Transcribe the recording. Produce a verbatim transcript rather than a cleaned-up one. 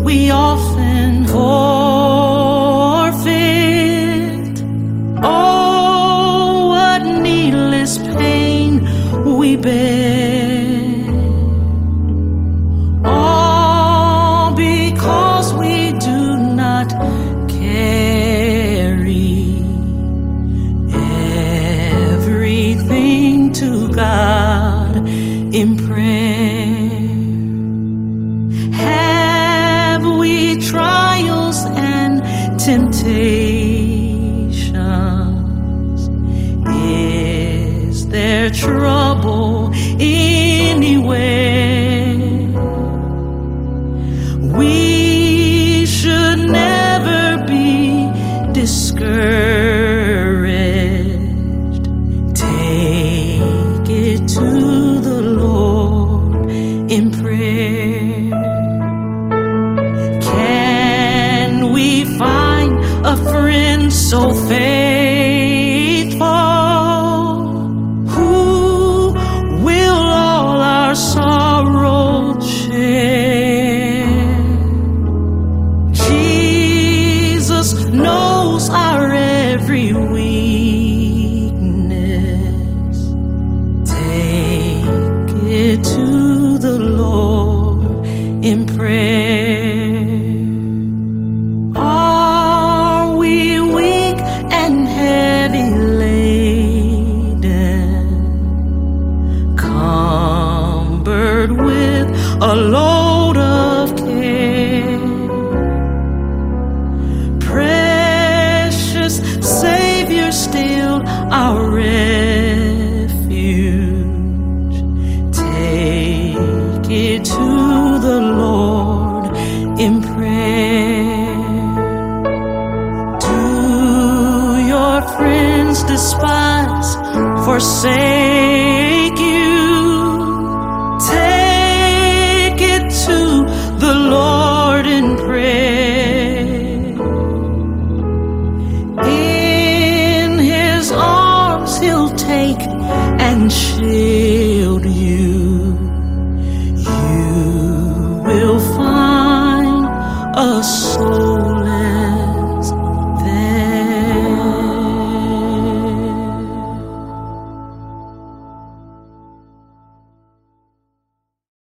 we often forfeit. Oh, what needless pain we bear, all because we do not carry everything to God in prayer. Have we trials and temptations? Is there trouble anywhere? We should never be discouraged. Take it to the Lord in prayer. Can we find a friend so faithful, who will all our sorrow share? Jesus knows our every weakness. Take it to the Lord in prayer. Are we weak and heavy laden, cumbered with a load of care? Precious Savior, still our refuge. Take it to the Lord in prayer. Do your friends despise, forsake you? Take it to the Lord in prayer. In His arms He'll take and shield you. You will